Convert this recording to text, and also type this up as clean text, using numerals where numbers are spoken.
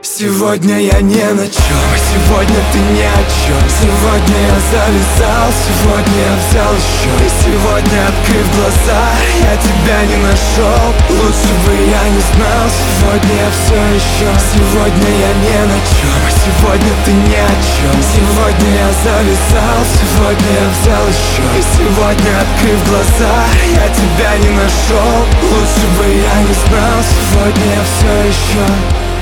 Сегодня я не на чем, сегодня ты ни о чем. Сегодня я завязал, сегодня я взял еще. И сегодня, открыв глаза, я тебя не нашел. Лучше бы я не знал, сегодня я все еще. Сегодня я не на чем, сегодня ты ни о чем. Сегодня я завязал, сегодня я взял еще. И сегодня, открыв глаза, я тебя не нашел. Лучше бы я не знал, сегодня я все еще.